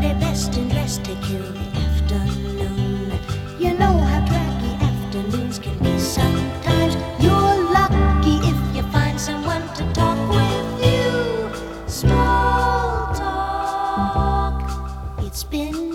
very best and rest take care of the afternoon. You know how draggy afternoons can be sometimes. You're lucky if you find someone to talk with you. Small talk, it's been